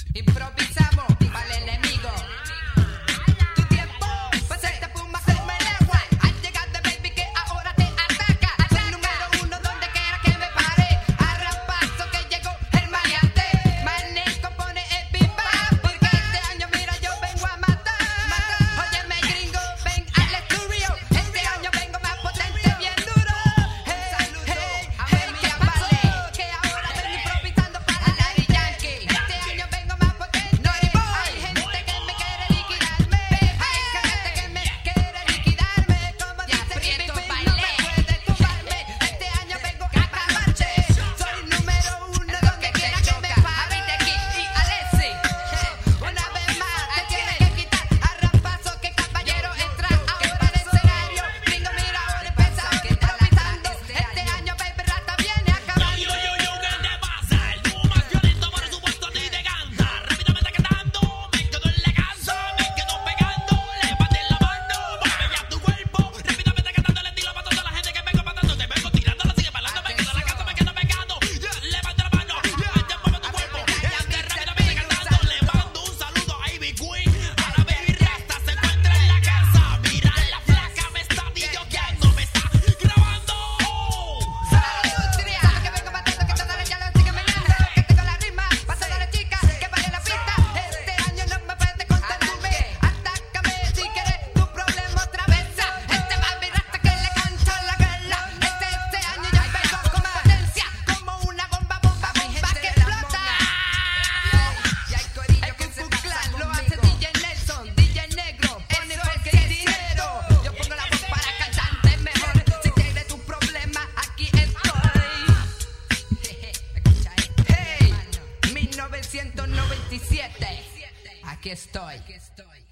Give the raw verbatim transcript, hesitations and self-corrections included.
Improvisamos para el enemigo. Tu tiempo, pues esta puma como el agua. Al llegar de baby que ahora te ataca. Soy número uno donde quiera que me pare. Arrapazo que llegó el maleante. Manejo pone el pipa. Porque este año mira yo vengo a matar. Óyeme gringo, ven al estudio. Este año vengo más potente, bien duro. Hey, hey, hey, ¿qué pasó? Que ahora vengo improvisando para la Daddy Yankee. Este año vengo más potente. Hay gente que me quiere liquidarme. Hay gente que me quiere liquidarme. Como dice Pipi, no me puede tumbarme. Este año vengo a acabarse. Soy número uno donde quiera que me pare. Y Alexi, una vez más te tienes que quitar. Arrapazo que caballero entra ahora al escenario. Gringo mira ahora empezamos improvisando. Este año baby rata viene acabando. Yo, yo, yo, ¿qué te pasa? El dúo más violento, por supuesto, a ti te canta. Rápidamente cantando, me quedo en la casa, me quedo pegando. Levanten la mano, mueve ya tu cuerpo. Rápidamente cantando, le tiro para toda la gente que vengo matando. Te vengo tirando, la sigue bailando, me quedo en la casa, me quedo pegando. Yeah, levanta la mano, yeah, ya mueve tu cuerpo. Este rápidamente cantando, le mando un saludo a Ivy Queen. Ahora baby rasta se encuentra en la casa. Mira la flaca, me está videoqueando, me está grabando. Saludria, que vengo matando, que todas las ya lo siguen meneando. Que tengo la rima, pasa de la chica, que vale la pista. Este año no me puedes contenerme. Atácame si quieres tu problema otra vez. Este baby rasta que le canto la guerra. Este, este año yo vengo con potencia, como una bomba, bomba, bomba que explota. El Ku Klux Klan lo hace D J Nelson, D J Negro, pone porque es dinero. Yo pongo la voz para cantarte mejor. Si tienes tu problema, aquí estoy. Escucha esto. Hey, mil novecientos noventa y siete. Aquí estoy.